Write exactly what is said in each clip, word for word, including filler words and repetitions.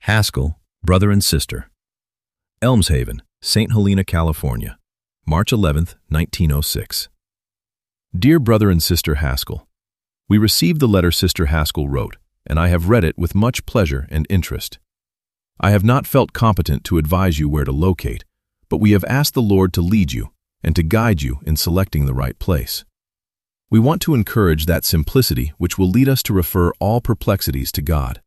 Haskell, brother and sister. Elmshaven, Saint Helena, California, March eleventh, nineteen oh six. Dear brother and sister Haskell, we received the letter Sister Haskell wrote, and I have read it with much pleasure and interest. I have not felt competent to advise you where to locate, but we have asked the Lord to lead you and to guide you in selecting the right place. We want to encourage that simplicity which will lead us to refer all perplexities to God.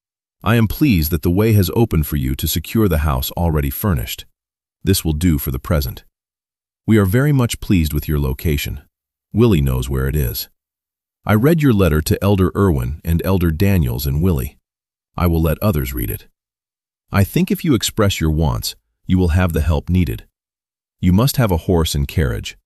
I am pleased that the way has opened for you to secure the house already furnished. This will do for the present. We are very much pleased with your location. Willie knows where it is. I read your letter to Elder Irwin and Elder Daniels and Willie. I will let others read it. I think if you express your wants, you will have the help needed. You must have a horse and carriage.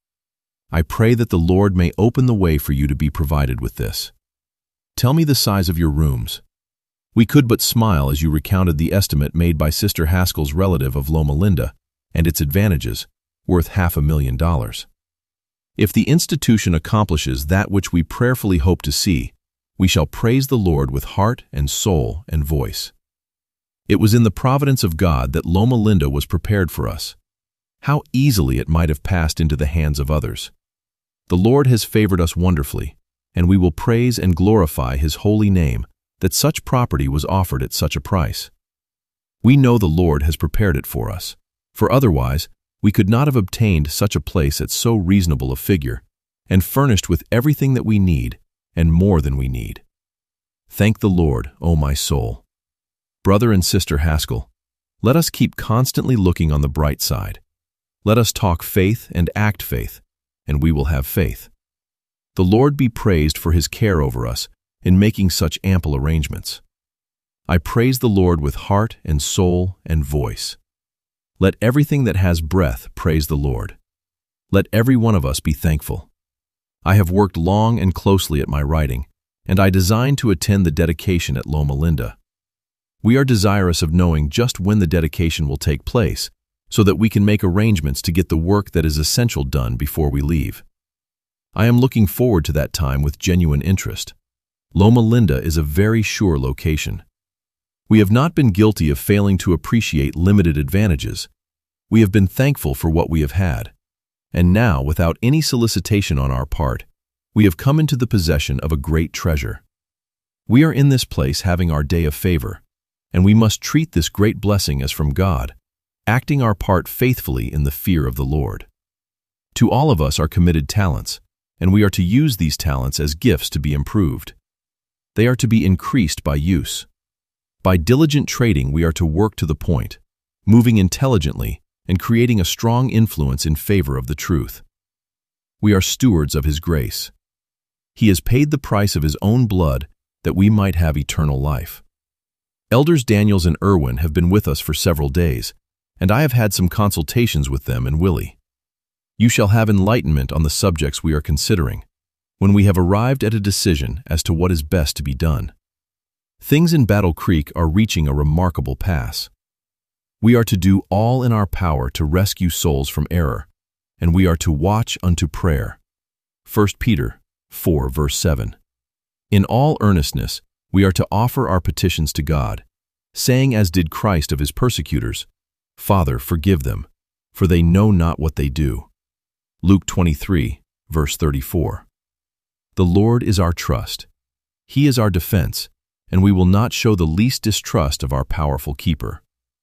I pray that the Lord may open the way for you to be provided with this. Tell me the size of your rooms. We could but smile as you recounted the estimate made by Sister Haskell's relative of Loma Linda and its advantages, worth half a million dollars. If the institution accomplishes that which we prayerfully hope to see, we shall praise the Lord with heart and soul and voice. It was in the providence of God that Loma Linda was prepared for us. How easily it might have passed into the hands of others. The Lord has favored us wonderfully, and we will praise and glorify His holy name that such property was offered at such a price. We know the Lord has prepared it for us, for otherwise we could not have obtained such a place at so reasonable a figure, and furnished with everything that we need, and more than we need. Thank the Lord, O my soul. Brother and sister Haskell, let us keep constantly looking on the bright side. Let us talk faith and act faith, and we will have faith. The Lord be praised for His care over us in making such ample arrangements. I praise the Lord with heart and soul and voice. Let everything that has breath praise the Lord. Let every one of us be thankful. I have worked long and closely at my writing, and I design to attend the dedication at Loma Linda. We are desirous of knowing just when the dedication will take place, so that we can make arrangements to get the work that is essential done before we leave. I am looking forward to that time with genuine interest. Loma Linda is a very sure location. We have not been guilty of failing to appreciate limited advantages. We have been thankful for what we have had. And now, without any solicitation on our part, we have come into the possession of a great treasure. We are in this place having our day of favor, and we must treat this great blessing as from God, acting our part faithfully in the fear of the Lord. To all of us are committed talents, and we are to use these talents as gifts to be improved. They are to be increased by use. By diligent trading, we are to work to the point, moving intelligently and creating a strong influence in favor of the truth. We are stewards of His grace. He has paid the price of His own blood that we might have eternal life. Elders Daniels and Irwin have been with us for several days, and I have had some consultations with them and Willie. You shall have enlightenment on the subjects we are considering, when we have arrived at a decision as to what is best to be done. Things in Battle Creek are reaching a remarkable pass. We are to do all in our power to rescue souls from error, and we are to watch unto prayer. First Peter four, verse seven. In all earnestness, we are to offer our petitions to God, saying as did Christ of His persecutors, Father, forgive them, for they know not what they do. Luke twenty-three, verse thirty-four. The Lord is our trust. He is our defense, and we will not show the least distrust of our powerful keeper.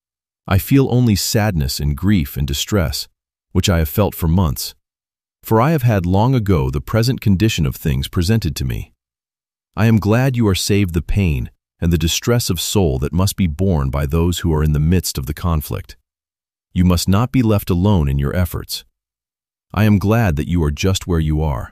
I feel only sadness and grief and distress, which I have felt for months, for I have had long ago the present condition of things presented to me. I am glad you are saved the pain and the distress of soul that must be borne by those who are in the midst of the conflict. You must not be left alone in your efforts. I am glad that you are just where you are.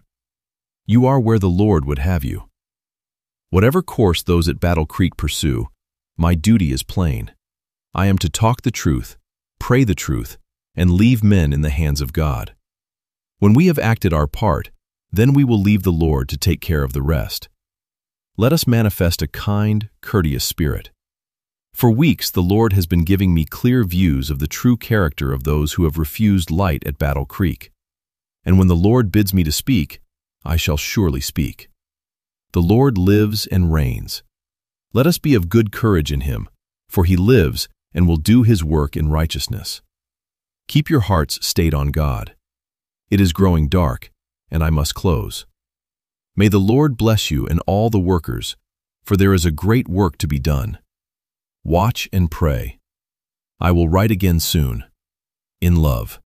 You are where the Lord would have you. Whatever course those at Battle Creek pursue, my duty is plain. I am to talk the truth, pray the truth, and leave men in the hands of God. When we have acted our part, then we will leave the Lord to take care of the rest. Let us manifest a kind, courteous spirit. For weeks the Lord has been giving me clear views of the true character of those who have refused light at Battle Creek. And when the Lord bids me to speak, I shall surely speak. The Lord lives and reigns. Let us be of good courage in Him, for he lives and will do his work in righteousness. Keep your hearts stayed on God. It is growing dark, and I must close. May the Lord bless you and all the workers, for there is a great work to be done. Watch and pray. I will write again soon. In love.